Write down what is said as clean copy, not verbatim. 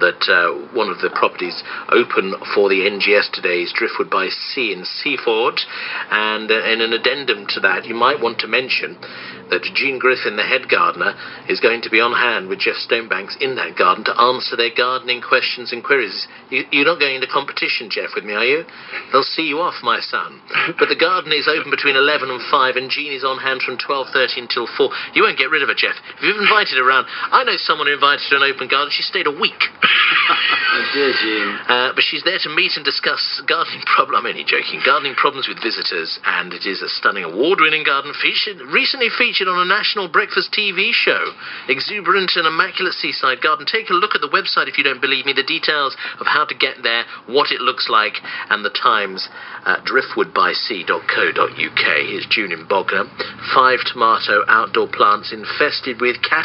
that one of the properties open for the NGS today is Driftwood by Sea in Seaford. And in an addendum to that, you might want to mention that Jean Griffin, the head gardener, is going to be on hand with Jeff Stonebanks in that garden to answer their gardening questions and queries. You're not going into competition, Jeff, with me, are you? They'll see you off, my son. But the garden is open between 11 and 5, and Jean is on hand from 12:30 until 4. You won't get rid of her, Jeff. If you've invited her around, I know someone who invited her to an open garden. She stayed a week. Oh, dear, Jean. But she's there to meet and discuss gardening gardening problems with visitors, and it is a stunning award-winning garden recently featured on a national breakfast TV show. Exuberant and immaculate seaside garden. Take a look at the website if you don't believe me. The details of how to get there, what it looks like, and the times at driftwoodbysea.co.uk. Here's June in Bognor. 5 tomato outdoor plants infested with cat